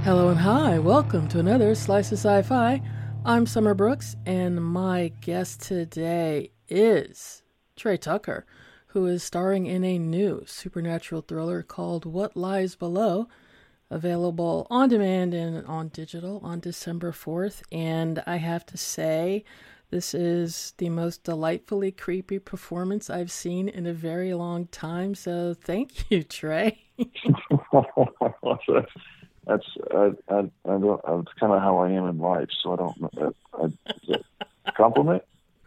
Hello and hi, welcome to another Slice of Sci-Fi. I'm Summer Brooks, and my guest today is Trey Tucker, who is starring in a new supernatural thriller called What Lies Below, available on demand and on digital on December 4th. And I have to say, this is the most delightfully creepy performance I've seen in a very long time. So thank you, Trey. That's that's kind of how I am in life. So I don't know. Is it a compliment?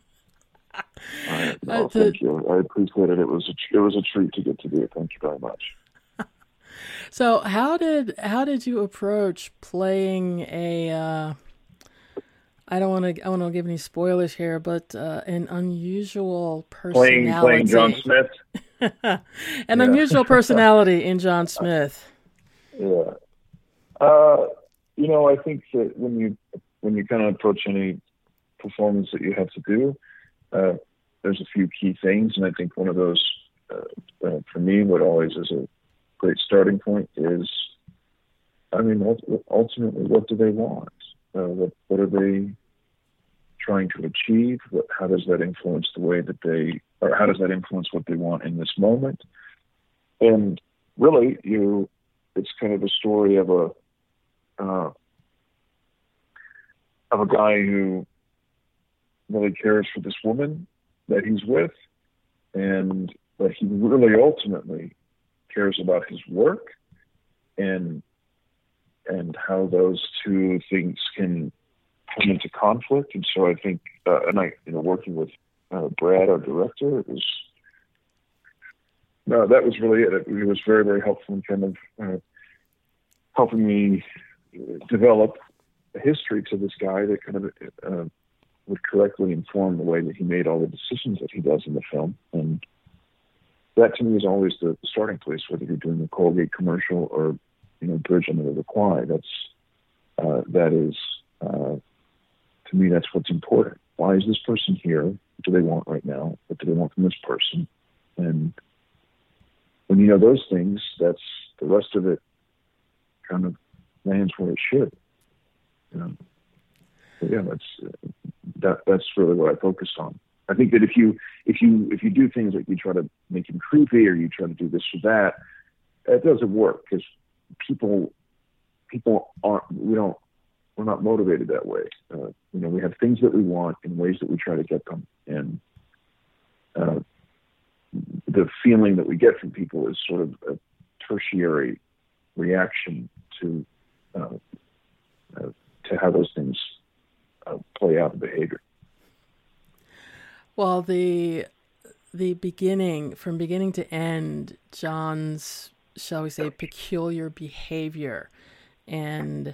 No, thank you. I appreciate it. It was a treat to get to do it. Thank you very much. So how did you approach playing a I don't want to give any spoilers here, but an unusual personality. Playing John Smith. An unusual personality in John Smith. Yeah. I think that when you kind of approach any performance that you have to do, there's a few key things, and I think one of those, for me, what always is a great starting point is, ultimately, what do they want? What are they trying to achieve? How does that influence the way that how does that influence what they want in this moment? And really, it's kind of a story of a guy who really cares for this woman that he's with, and that he really ultimately cares about his work, and how those two things can come into conflict. And so I think, working with Brad, our director, that was really it. It was very, very helpful in kind of helping me develop a history to this guy that kind of would correctly inform the way that he made all the decisions that he does in the film. And that, to me, is always the starting place, whether you're doing a Colgate commercial or, Bridge Under the Quai. To me, that's what's important. Why is this person here? What do they want right now? What do they want from this person? And when you know those things, that's the rest of it kind of lands where it should. But yeah, that's really what I focused on. I think that if you do things like you try to make him creepy, or you try to do this or that, it doesn't work, because people aren't. We're not motivated that way. We have things that we want in ways that we try to get them, and the feeling that we get from people is sort of a tertiary reaction to how those things play out in behavior. Well, the beginning, from beginning to end, John's, shall we say, peculiar behavior, and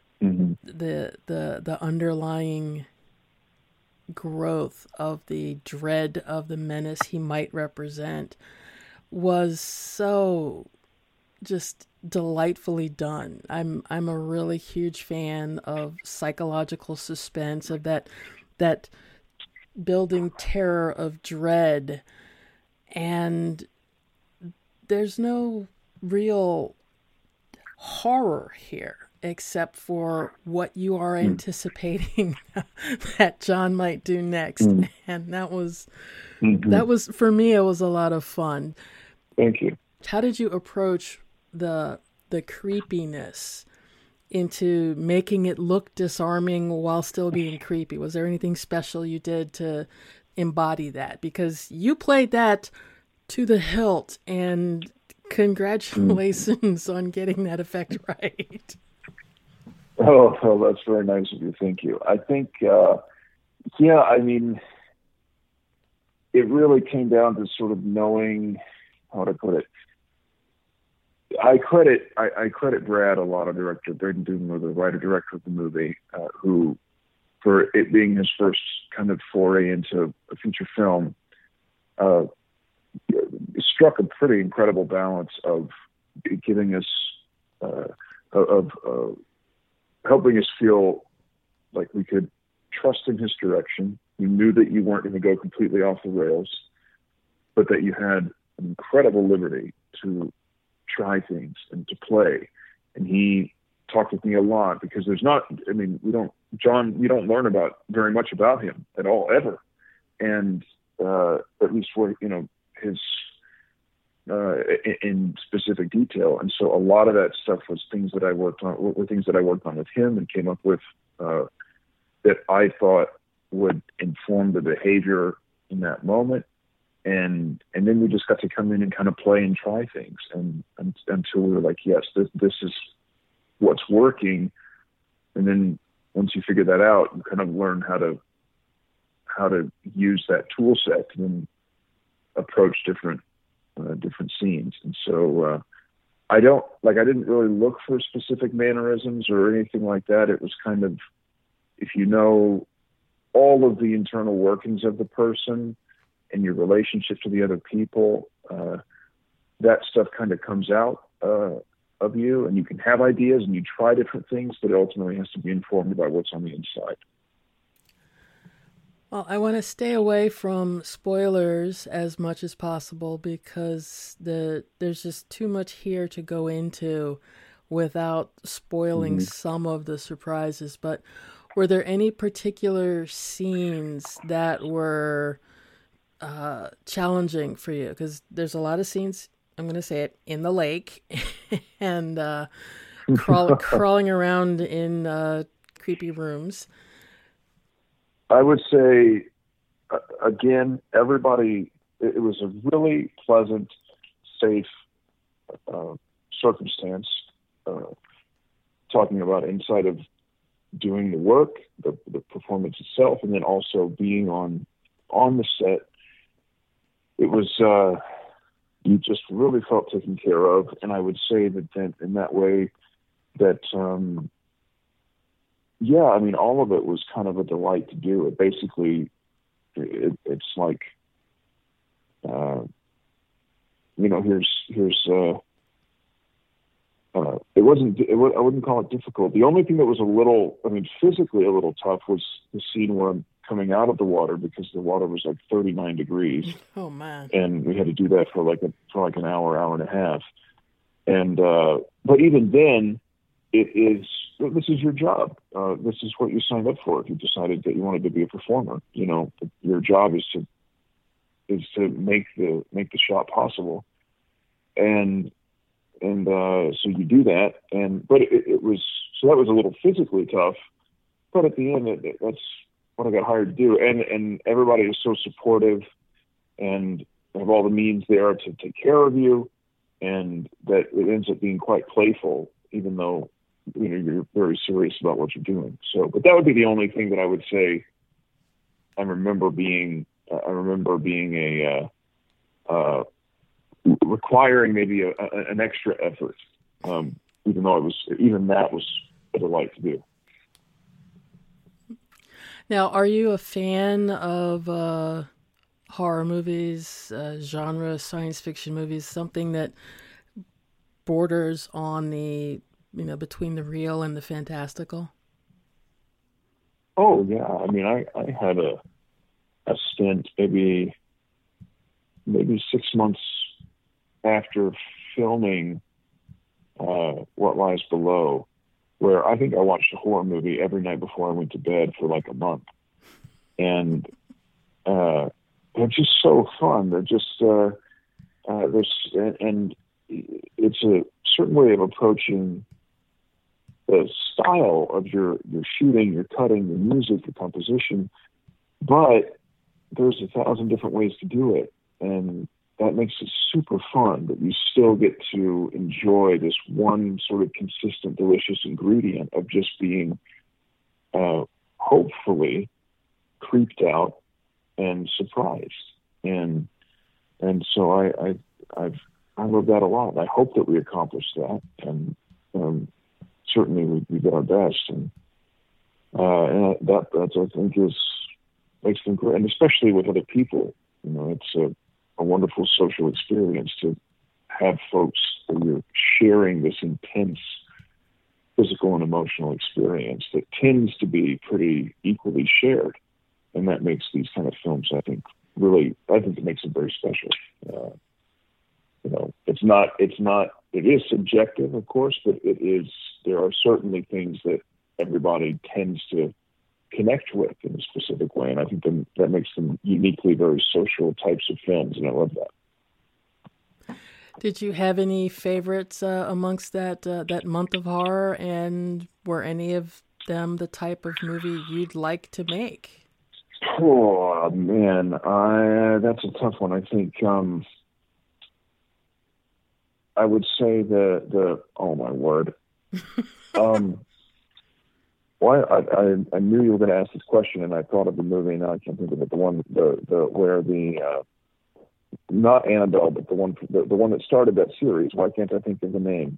the underlying growth of the dread of the menace he might represent was so just delightfully done. I'm a really huge fan of psychological suspense, of that building terror of dread, and there's no real horror here except for what you are anticipating that John might do next. And that was for me, it was a lot of fun. Thank you. How did you approach the creepiness into making it look disarming while still being creepy? Was there anything special you did to embody that? Because you played that to the hilt, and congratulations on getting that effect right. Oh, that's very nice of you. Thank you. I think, it really came down to sort of knowing how to put it. I credit Brad a lot, of director Braden Duggan, the writer-director of the movie, who, for it being his first kind of foray into a feature film, struck a pretty incredible balance of giving us, helping us feel like we could trust in his direction. You knew that you weren't going to go completely off the rails, but that you had an incredible liberty to try things and to play. And he talked with me a lot, because there's not, I mean, we don't learn about very much about him at all, ever. And, at least for, his, in specific detail. And so a lot of that stuff was things that I worked on with him and came up with, that I thought would inform the behavior in that moment. And then we just got to come in and kind of play and try things. And until we were like, yes, this is what's working. And then once you figure that out, you kind of learn how to use that tool set to then approach different scenes. And so, I didn't really look for specific mannerisms or anything like that. It was kind of, if you know all of the internal workings of the person and your relationship to the other people, that stuff kind of comes out of you, and you can have ideas and you try different things, but it ultimately has to be informed by what's on the inside. Well, I want to stay away from spoilers as much as possible, because there's just too much here to go into without spoiling some of the surprises. But were there any particular scenes that were challenging for you? Because there's a lot of scenes, I'm going to say it, in the lake and crawling around in creepy rooms. I would say, again, it was a really pleasant, safe circumstance, talking about inside of doing the work, the performance itself, and then also being on the set. It was, you just really felt taken care of. And I would say that in that way that, I mean, all of it was kind of a delight to do. It basically, it's like, I wouldn't call it difficult. The only thing that was physically a little tough was the scene where I'm coming out of the water, because the water was like 39 degrees. Oh man. And we had to do that for an hour and a half. And, but even then, this is your job. This is what you signed up for. If you decided that you wanted to be a performer, your job is to make the shot possible. And so you do that. But it was that was a little physically tough, but at the end, that's what I got hired to do. And everybody is so supportive and have all the means there to take care of you. And that it ends up being quite playful, even though, you're very serious about what you're doing. So, but that would be the only thing that I would say. I remember being requiring maybe an extra effort, even that was a delight to do. Now, are you a fan of horror movies, genre science fiction movies, something that borders on the between the real and the fantastical? Oh yeah, I mean, I had a stint maybe 6 months after filming What Lies Below, where I think I watched a horror movie every night before I went to bed for like a month, and they're just so fun. They're just and it's a certain way of approaching the style of your shooting, your cutting, your music, your composition, but there's 1,000 different ways to do it, and that makes it super fun. But you still get to enjoy this one sort of consistent, delicious ingredient of just being, hopefully, creeped out and surprised, and so I love that a lot. I hope that we accomplish that, and certainly we did our best, and that I think makes them great, and especially with other people. It's a wonderful social experience to have folks that you're sharing this intense physical and emotional experience that tends to be pretty equally shared, and that makes these kind of films, I think it makes them very special. It's not it is subjective, of course, but there are certainly things that everybody tends to connect with in a specific way. And I think that makes them uniquely very social types of films. And I love that. Did you have any favorites amongst that month of horror? And were any of them the type of movie you'd like to make? Oh, man. That's a tough one. I think, I would say oh my word. Well, I knew you were going to ask this question, and I thought of the movie. Now I can't think of it. The one, where not Annabelle, but the one that started that series. Why can't I think of the name?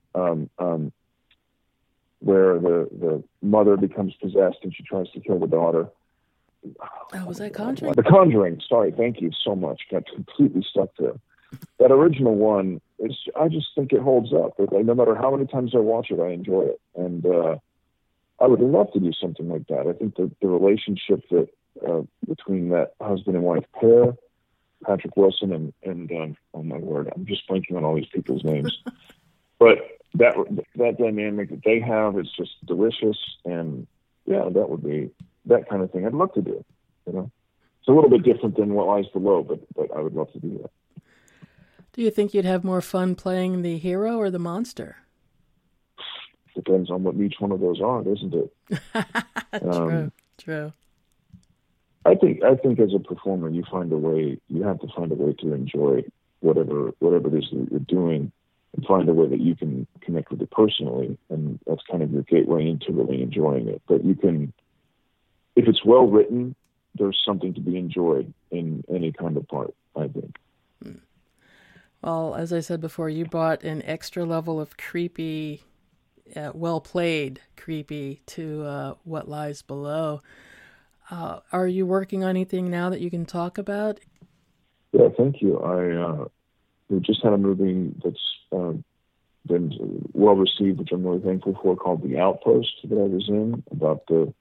Where the mother becomes possessed and she tries to kill the daughter. Oh, was that Conjuring? The Conjuring. Sorry, thank you so much. Got completely stuck there. That original one I just think it holds up. No matter how many times I watch it, I enjoy it, and I would love to do something like that. I think the relationship that between that husband and wife pair, Patrick Wilson and oh my word, I'm just blanking on all these people's names. But that dynamic that they have is just delicious, and yeah, that would be that kind of thing I'd love to do. You know, it's a little bit different than What Lies Below, but I would love to do that. Do you think you'd have more fun playing the hero or the monster? Depends on what each one of those are, doesn't it? True. I think as a performer, you have to find a way to enjoy whatever it is that you're doing, and find a way that you can connect with it personally, and that's kind of your gateway into really enjoying it. But you can, if it's well written, there's something to be enjoyed in any kind of part, I think. Well, as I said before, you brought an extra level of creepy, well played creepy to What Lies Below. Are you working on anything now that you can talk about? Yeah, thank you. We just had a movie that's been well received, which I'm really thankful for, called The Outpost, that I was in, about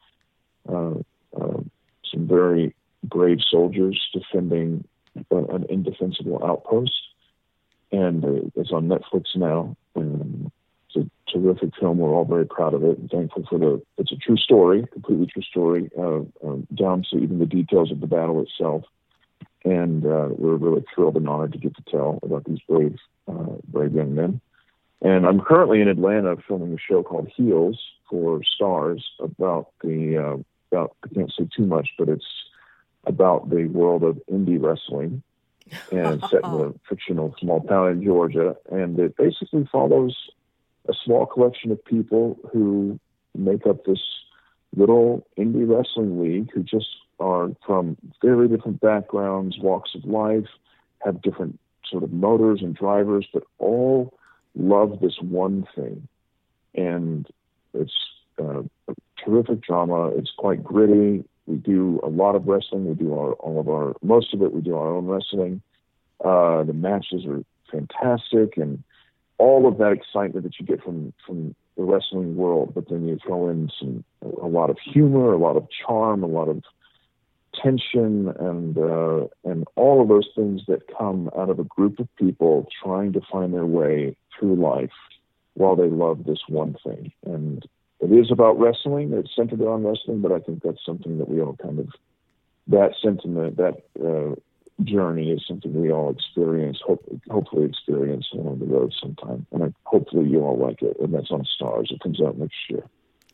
some very brave soldiers defending an indefensible outpost. And it's on Netflix now. It's a terrific film. We're all very proud of it and thankful for it's a true story, completely true story, down to even the details of the battle itself. And we're really thrilled and honored to get to tell about these brave young men. And I'm currently in Atlanta filming a show called Heels for Stars about I can't say too much, but it's about the world of indie wrestling. And set in a fictional small town in Georgia. And it basically follows a small collection of people who make up this little indie wrestling league, who just are from very different backgrounds, walks of life, have different sort of motors and drivers, but all love this one thing. And it's a terrific drama. It's quite gritty. We do a lot of wrestling. We do most of it. We do our own wrestling. The matches are fantastic, and all of that excitement that you get from the wrestling world. But then you throw in a lot of humor, a lot of charm, a lot of tension, and all of those things that come out of a group of people trying to find their way through life while they love this one thing. And it is about wrestling. It's centered on wrestling, but I think that's something that we all that sentiment, that journey is something we all experience, hopefully experience along the road sometime. And hopefully you all like it. And that's on Stars. It comes out next year.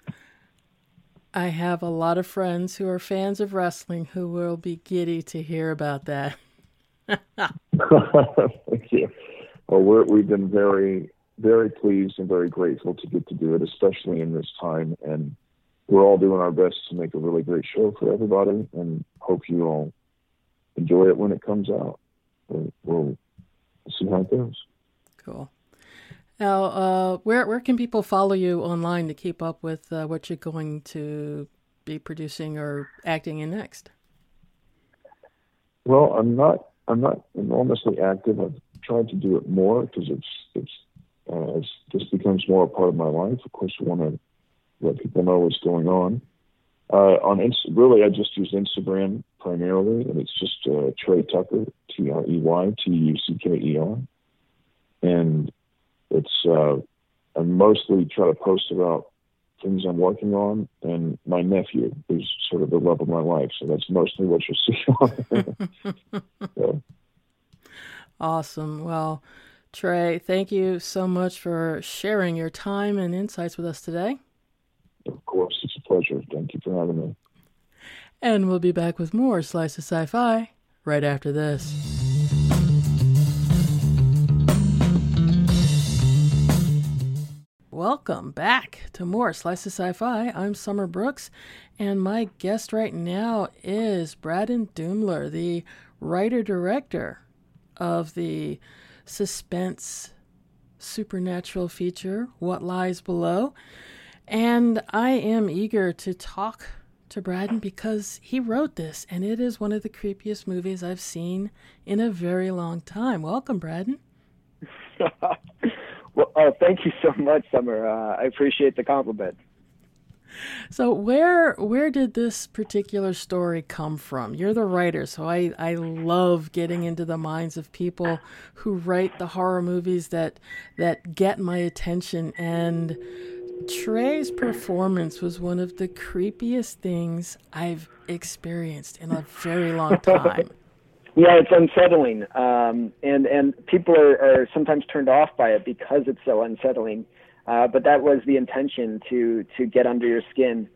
I have a lot of friends who are fans of wrestling who will be giddy to hear about that. Thank you. Well, we've been very, very pleased and very grateful to get to do it, especially in this time. And we're all doing our best to make a really great show for everybody, and hope you all enjoy it when it comes out. We'll see how it goes. Cool. Now, where can people follow you online to keep up with what you're going to be producing or acting in next? Well, I'm not enormously active. I've tried to do it more because as this becomes more a part of my life, of course, I want to let people know what's going on. Really, I just use Instagram primarily, and it's just Trey Tucker, TreyTucker. And It's I mostly try to post about things I'm working on, and my nephew is sort of the love of my life. So that's mostly what you'll see on. So. Awesome. Well, Trey, thank you so much for sharing your time and insights with us today. Of course, it's a pleasure. Thank you for having me. And we'll be back with more Slice of Sci-Fi right after this. Welcome back to more Slice of Sci-Fi. I'm Summer Brooks, and my guest right now is Braden Doomler, the writer-director of the suspense supernatural feature, What Lies Below. And I am eager to talk to Braden because he wrote this, and it is one of the creepiest movies I've seen in a very long time. Welcome, Braden. Well, thank you so much, Summer. I appreciate the compliment. So where did this particular story come from? You're the writer, so I love getting into the minds of people who write the horror movies that get my attention. And Trey's performance was one of the creepiest things I've experienced in a very long time. Yeah, it's unsettling, and people are sometimes turned off by it because it's so unsettling. But that was the intention, to get under your skin.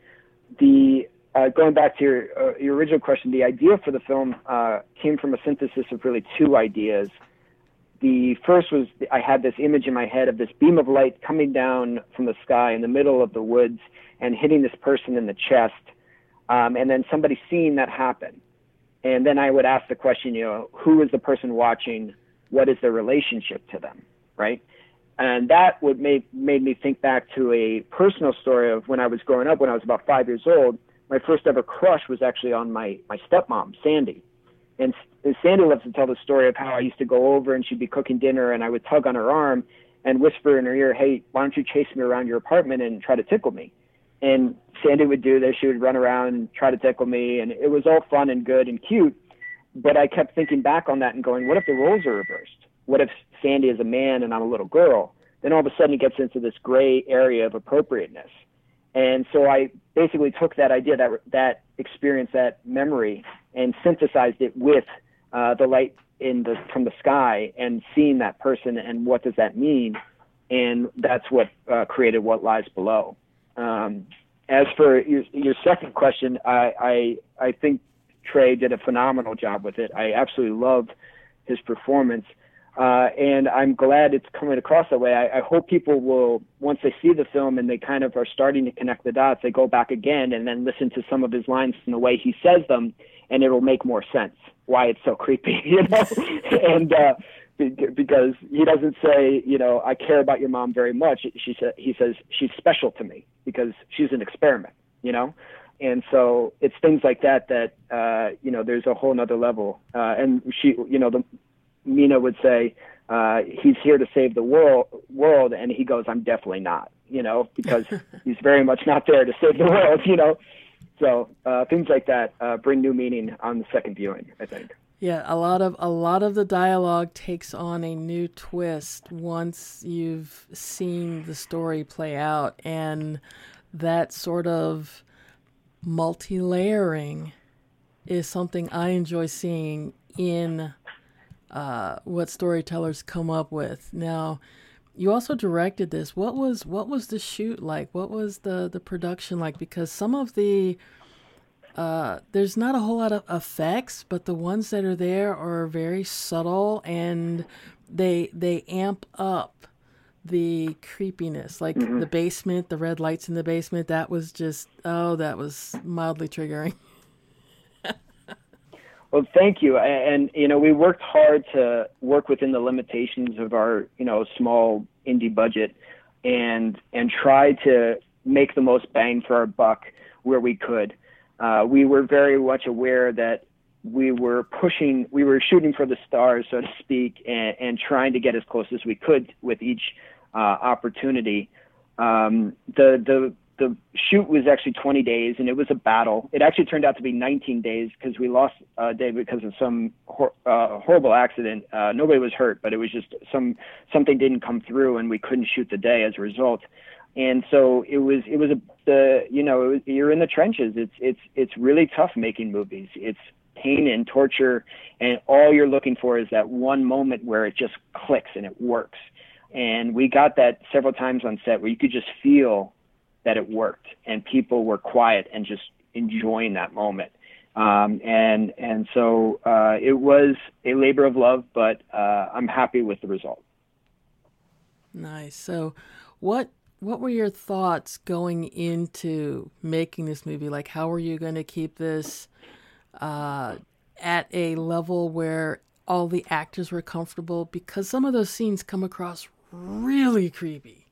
Going back to your original question, the idea for the film came from a synthesis of really two ideas. The first was I had this image in my head of this beam of light coming down from the sky in the middle of the woods and hitting this person in the chest, and then somebody seeing that happen. And then I would ask the question, who is the person watching? What is their relationship to them, right? And that made me think back to a personal story of when I was growing up. When I was about 5 years old, my first ever crush was actually on my stepmom, Sandy. And Sandy loves to tell the story of how I used to go over and she'd be cooking dinner and I would tug on her arm and whisper in her ear, "Hey, why don't you chase me around your apartment and try to tickle me?" And Sandy would do this. She would run around and try to tickle me, and it was all fun and good and cute. But I kept thinking back on that and going, what if the roles are reversed? What if Sandy is a man and I'm a little girl? Then all of a sudden it gets into this gray area of appropriateness. And so I basically took that idea, that experience, that memory, and synthesized it with the light from the sky and seeing that person and what does that mean. And that's what created What Lies Below. As for your second question, I think Trey did a phenomenal job with it. I absolutely loved his performance. And I'm glad it's coming across that way. I hope people will, once they see the film and they kind of are starting to connect the dots, they go back again and then listen to some of his lines and the way he says them, and it'll make more sense why it's so creepy, and because he doesn't say, I care about your mom very much. He says she's special to me because she's an experiment, And so it's things like that, there's a whole nother level. And she, Mina would say, he's here to save the world. And he goes, I'm definitely not, because he's very much not there to save the world, So things like that bring new meaning on the second viewing, I think. Yeah, a lot of the dialogue takes on a new twist once you've seen the story play out, and that sort of multi-layering is something I enjoy seeing in what storytellers come up with. Now, you also directed this. What was the shoot like? What was the production like? Because some of the there's not a whole lot of effects, but the ones that are there are very subtle, and they amp up the creepiness. Like the basement, the red lights in the basement, that was mildly triggering. Well, thank you. And, we worked hard to work within the limitations of our, small indie budget and try to make the most bang for our buck where we could. We were very much aware that we were shooting for the stars, so to speak, and trying to get as close as we could with each opportunity. The the shoot was actually 20 days, and it was a battle. It actually turned out to be 19 days because we lost a day because of some horrible accident. Nobody was hurt, but it was just something didn't come through, and we couldn't shoot the day as a result. And so you're in the trenches. It's really tough making movies. It's pain and torture, and all you're looking for is that one moment where it just clicks and it works. And we got that several times on set where you could just feel that it worked, and people were quiet and just enjoying that moment. And so it was a labor of love, but I'm happy with the result. Nice. So what were your thoughts going into making this movie? Like, how are you going to keep this at a level where all the actors were comfortable? Because some of those scenes come across really creepy.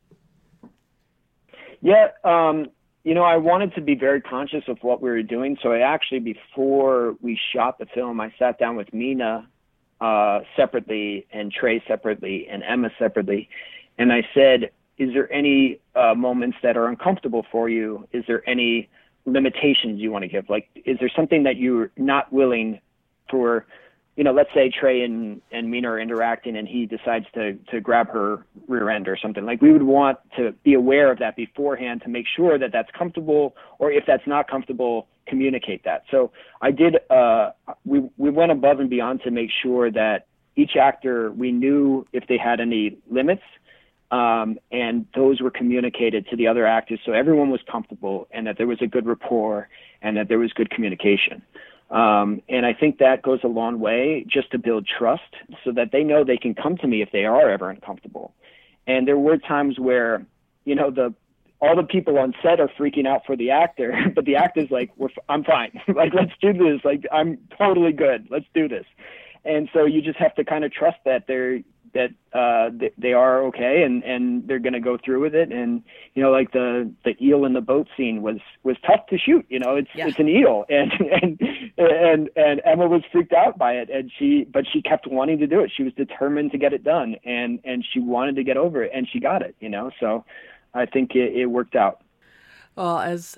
Yeah, I wanted to be very conscious of what we were doing. So I actually, before we shot the film, I sat down with Mina separately, and Trey separately, and Emma separately. And I said, is there any moments that are uncomfortable for you? Is there any limitations you want to give? Like, is there something that you're not willing for, let's say Trey and Mina are interacting and he decides to grab her rear end or something. Like, we would want to be aware of that beforehand to make sure that that's comfortable, or if that's not comfortable, communicate that. So I did, we went above and beyond to make sure that each actor, we knew if they had any limits, and those were communicated to the other actors, so everyone was comfortable, and that there was a good rapport, and that there was good communication. And I think that goes a long way just to build trust, so that they know they can come to me if they are ever uncomfortable. And there were times where, all the people on set are freaking out for the actor, but the actor's like, I'm fine. Like, let's do this. Like, I'm totally good. Let's do this. And so you just have to kind of trust that they are okay, and they're going to go through with it. And, like the eel in the boat scene was tough to shoot. It's an eel, and Emma was freaked out by it, but she kept wanting to do it. She was determined to get it done, and she wanted to get over it, and she got it, so I think it worked out. Well, as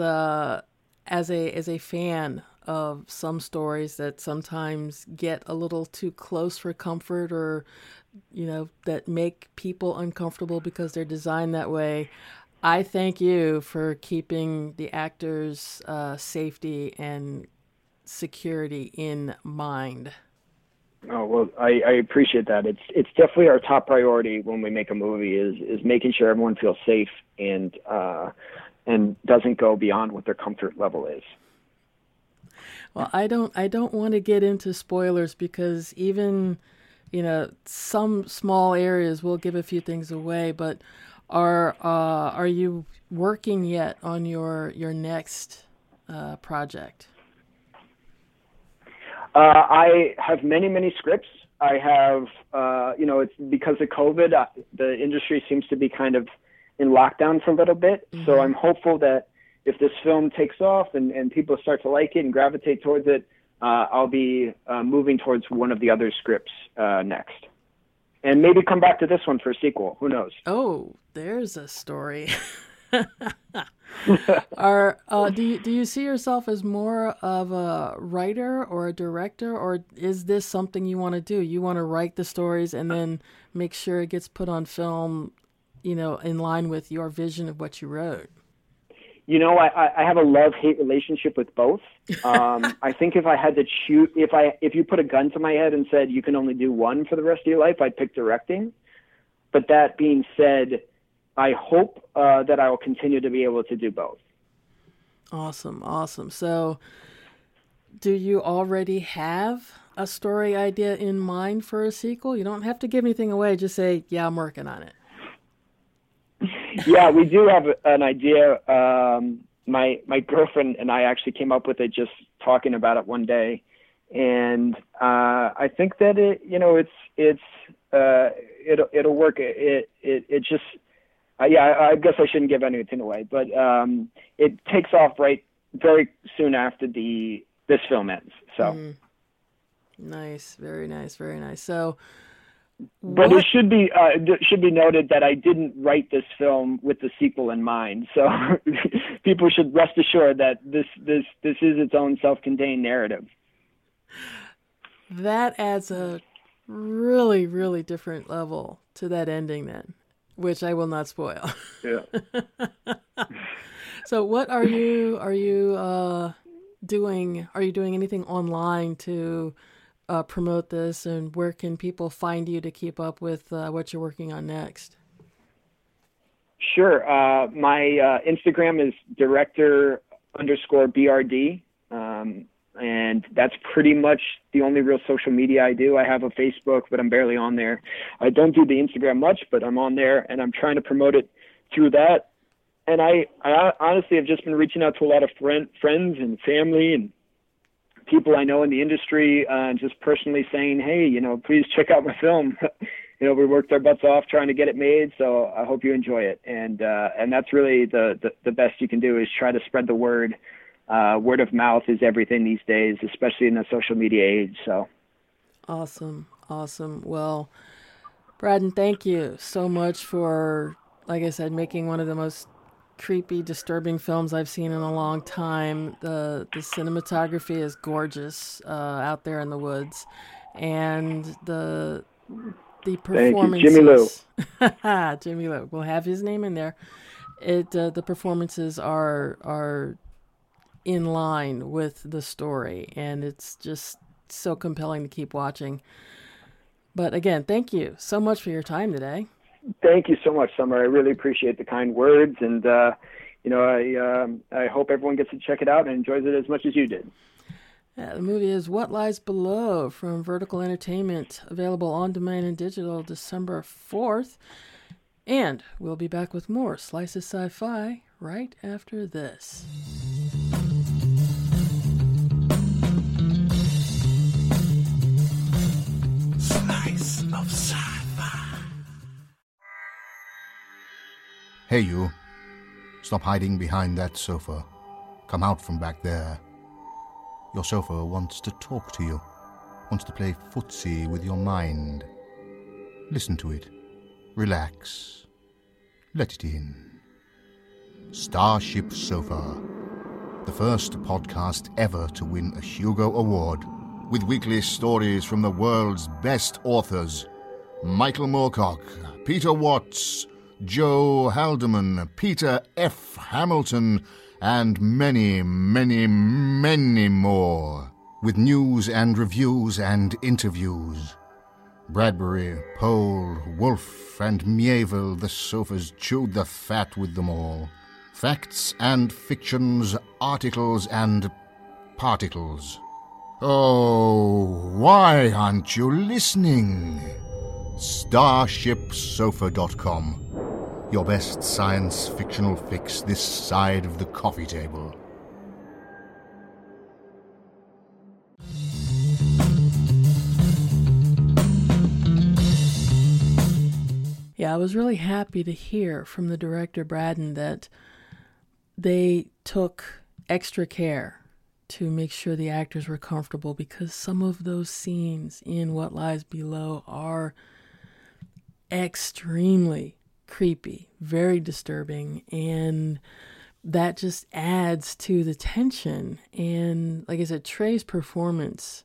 a fan of some stories that sometimes get a little too close for comfort, or that make people uncomfortable because they're designed that way, I thank you for keeping the actors' safety and security in mind. Oh, well, I appreciate that. It's definitely our top priority when we make a movie is making sure everyone feels safe and doesn't go beyond what their comfort level is. Well, I don't want to get into spoilers, because even, some small areas will give a few things away, but are you working yet on your next project? I have many scripts. I have, it's because of COVID, the industry seems to be kind of in lockdown for a little bit. Mm-hmm. So I'm hopeful that if this film takes off and people start to like it and gravitate towards it, I'll be moving towards one of the other scripts next. And maybe come back to this one for a sequel. Who knows? Oh, there's a story. Do you see yourself as more of a writer or a director, or is this something you want to do? You want to write the stories and then make sure it gets put on film, in line with your vision of what you wrote? I have a love-hate relationship with both. I think if I had to choose, if you put a gun to my head and said you can only do one for the rest of your life, I'd pick directing. But that being said, I hope that I will continue to be able to do both. Awesome. So do you already have a story idea in mind for a sequel? You don't have to give anything away. Just say, yeah, I'm working on it. Yeah, we do have an idea. My girlfriend and I actually came up with it just talking about it one day. And I think that it'll work. It just, I guess I shouldn't give anything away, but it takes off very soon after this film ends. So Nice, very nice. So But it should be noted that I didn't write this film with the sequel in mind. So people should rest assured that this is its own self-contained narrative. That adds a really, really different level to that ending then, which I will not spoil. Yeah. So what are you doing? Are you doing anything online to promote this, and where can people find you to keep up with what you're working on next? Sure. My Instagram is director_BRD. And that's pretty much the only real social media I do. I have a Facebook, but I'm barely on there. I don't do the Instagram much, but I'm on there, and I'm trying to promote it through that. And I honestly have just been reaching out to a lot of friends and family and people I know in the industry, just personally saying, hey, please check out my film. We worked our butts off trying to get it made, so I hope you enjoy it. And that's really the best you can do, is try to spread the word. Word of mouth is everything these days, especially in the social media age. So awesome. Well, Braden, thank you so much for, like I said, making one of the most creepy, disturbing films I've seen in a long time. The cinematography is gorgeous out there in the woods, and the performances. Jimmy Lou. Jimmy Lou. We'll have his name in there. The performances are in line with the story, and it's just so compelling to keep watching. But again, thank you so much for your time today. Thank you so much, Summer. I really appreciate the kind words, and I hope everyone gets to check it out and enjoys it as much as you did. Yeah, the movie is What Lies Below from Vertical Entertainment, available on demand and digital December 4th. And we'll be back with more Slices Sci-Fi right after this. Slice of Sci-Fi. Hey, you. Stop hiding behind that sofa. Come out from back there. Your sofa wants to talk to you, wants to play footsie with your mind. Listen to it. Relax. Let it in. Starship Sofa, the first podcast ever to win a Hugo Award, with weekly stories from the world's best authors. Michael Moorcock, Peter Watts, Joe Haldeman, Peter F. Hamilton, and many, many, many more, with news and reviews and interviews. Bradbury, Pohl, Wolfe, and Mieville, the sofas chewed the fat with them all. Facts and fictions, articles and particles. Oh, why aren't you listening? StarshipSofa.com. Your best science fictional fix this side of the coffee table. Yeah, I was really happy to hear from the director, Braden, that they took extra care to make sure the actors were comfortable, because some of those scenes in What Lies Below are extremely creepy, very disturbing, and that just adds to the tension. And like I said, Trey's performance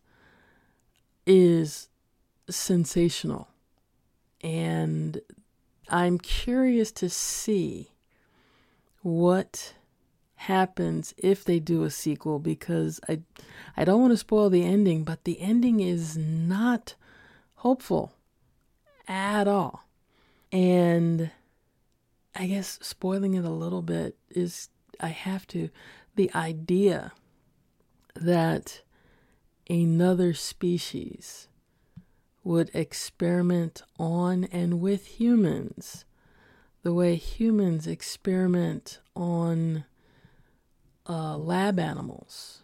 is sensational, and I'm curious to see what happens if they do a sequel, because I don't want to spoil the ending, but the ending is not hopeful at all. And I guess spoiling it a little bit is, the idea that another species would experiment on and with humans the way humans experiment on lab animals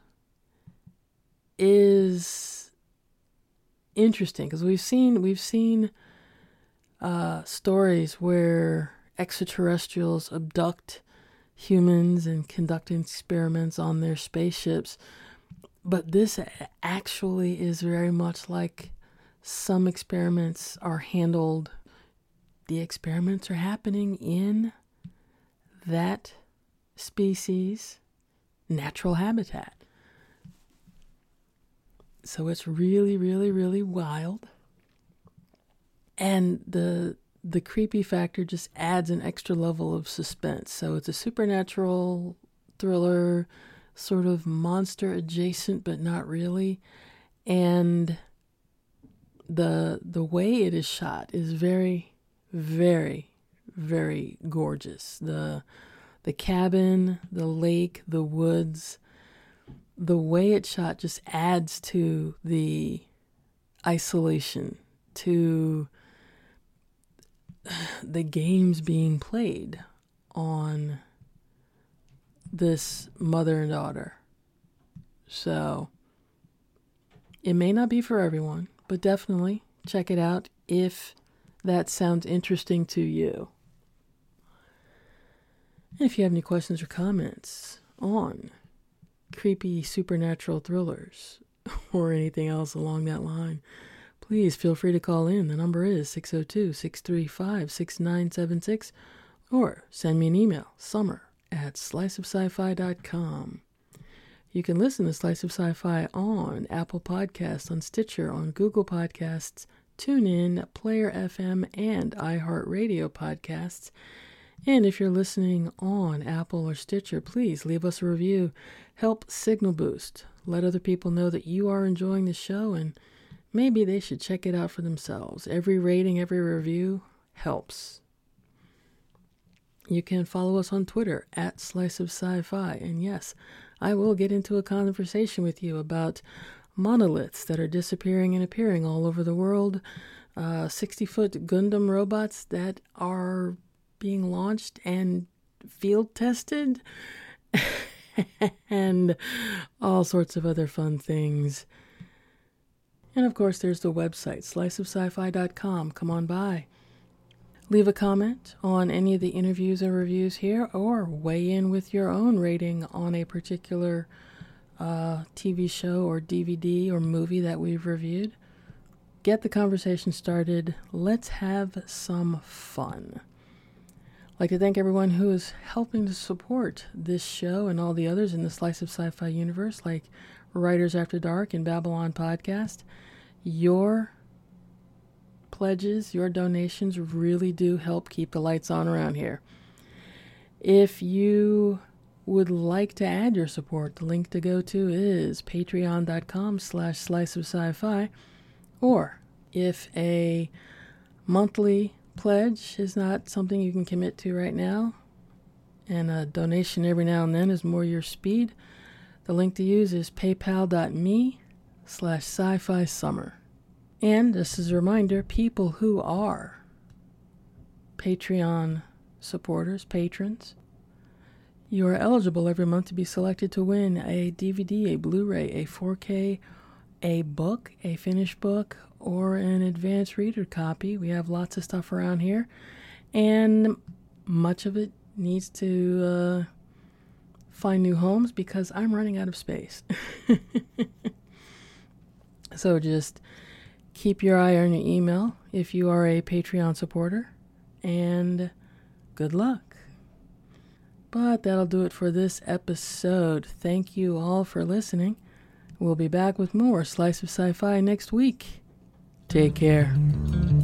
is interesting, because we've seen stories where extraterrestrials abduct humans and conduct experiments on their spaceships, but this actually is very much like Some experiments are handled. The experiments are happening in that species' natural habitat. So it's really, really, really wild. And the creepy factor just adds an extra level of suspense. So it's a supernatural thriller, sort of monster adjacent, but not really. And the way it is shot is very, very, very gorgeous. The cabin, the lake, the woods, the way it's shot just adds to the isolation, to the games being played on this mother and daughter. So it may not be for everyone, but definitely check it out if that sounds interesting to you. If you have any questions or comments on creepy supernatural thrillers or anything else along that line, please feel free to call in. The number is 602-635-6976, or send me an email, summer@sliceofsci-fi.com. You can listen to Slice of Sci-Fi on Apple Podcasts, on Stitcher, on Google Podcasts, TuneIn, Player FM, and iHeartRadio podcasts. And if you're listening on Apple or Stitcher, please leave us a review. Help signal boost. Let other people know that you are enjoying the show, and maybe they should check it out for themselves. Every rating, every review helps. You can follow us on Twitter @SliceOfSci-Fi. And yes, I will get into a conversation with you about monoliths that are disappearing and appearing all over the world, 60-foot Gundam robots that are being launched and field tested, and all sorts of other fun things. And of course, there's the website, sliceofsci-fi.com. Come on by. Leave a comment on any of the interviews and reviews here, or weigh in with your own rating on a particular TV show or DVD or movie that we've reviewed. Get the conversation started. Let's have some fun. I'd like to thank everyone who is helping to support this show and all the others in the Slice of Sci-Fi universe, like Writers After Dark and Babylon Podcast. Your pledges, your donations really do help keep the lights on around here. If you would like to add your support, the link to go to is patreon.com/sliceofsci-fi. Or if a monthly pledge is not something you can commit to right now, and a donation every now and then is more your speed, the link to use is paypal.me/sci-fi summer. And just as a reminder, people who are Patreon supporters, patrons, you are eligible every month to be selected to win a DVD, a Blu-ray, a 4K, a book, a finished book, or an advanced reader copy. We have lots of stuff around here, and much of it needs to find new homes because I'm running out of space. So just keep your eye on your email if you are a Patreon supporter, and good luck. But that'll do it for this episode. Thank you all for listening. We'll be back with more Slice of Sci-Fi next week. Take care.